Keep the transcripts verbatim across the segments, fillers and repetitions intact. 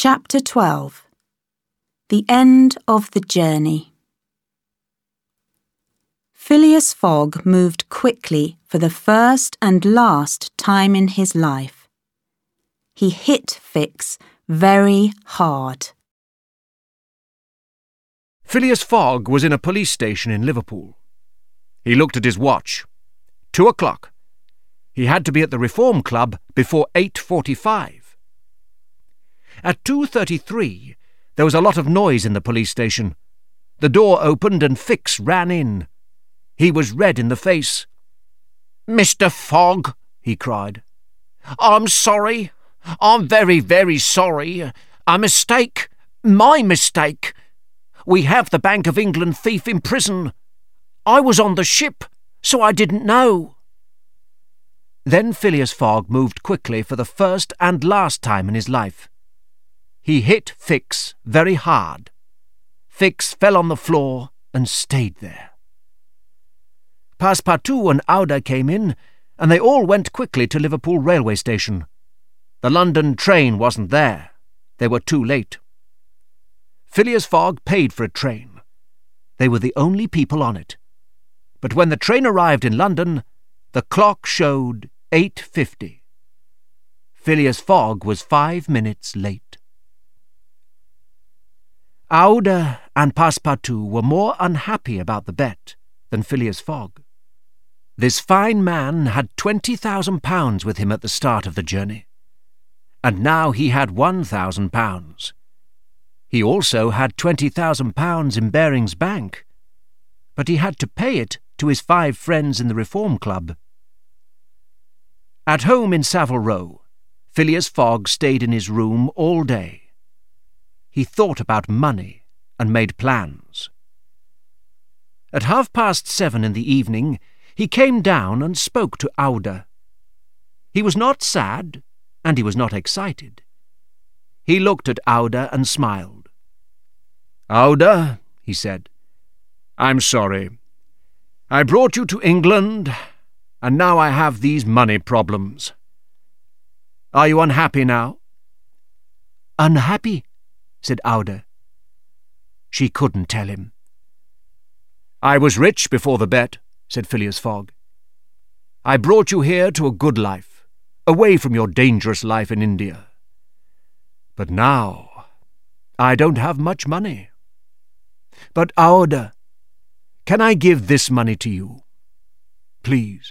Chapter twelve. The End of the Journey. Phileas Fogg moved quickly for the first and last time in his life. He hit Fix very hard. Phileas Fogg was in a police station in Liverpool. He looked at his watch. Two o'clock. He had to be at the Reform Club before eight forty-five. At two thirty-three, there was a lot of noise in the police station. The door opened and Fix ran in. He was red in the face. "Mister Fogg," he cried, "I'm sorry. I'm very, very sorry. A mistake. My mistake. We have the Bank of England thief in prison. I was on the ship, so I didn't know." Then Phileas Fogg moved quickly for the first and last time in his life. He hit Fix very hard. Fix fell on the floor and stayed there. Passepartout and Aouda came in, and they all went quickly to Liverpool railway station. The London train wasn't there. They were too late. Phileas Fogg paid for a train. They were the only people on it. But when the train arrived in London, the clock showed eight fifty. Phileas Fogg was five minutes late. Aouda and Passepartout were more unhappy about the bet than Phileas Fogg. This fine man had twenty thousand pounds with him at the start of the journey, and now he had one thousand pounds. He also had twenty thousand pounds in Baring's Bank, but he had to pay it to his five friends in the Reform Club. At home in Savile Row, Phileas Fogg stayed in his room all day. He thought about money and made plans. At half past seven in the evening, he came down and spoke to Aouda. He was not sad, and he was not excited. He looked at Aouda and smiled. "Aouda," he said, "I'm sorry. I brought you to England, and now I have these money problems. Are you unhappy now?" "Unhappy?" said Aouda. She couldn't tell him. "I was rich before the bet," said Phileas Fogg. "I brought you here to a good life, away from your dangerous life in India. But now I don't have much money. But, Aouda, can I give this money to you? Please."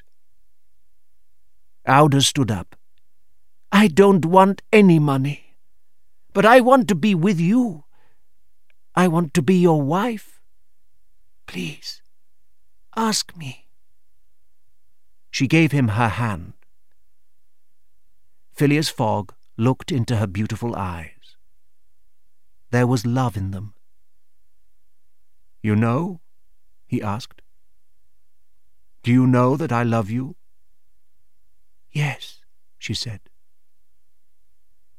Aouda stood up. "I don't want any money. But I want to be with you. I want to be your wife. Please, ask me." She gave him her hand. Phileas Fogg looked into her beautiful eyes. There was love in them. "You know?" he asked. "Do you know that I love you?" "Yes," she said.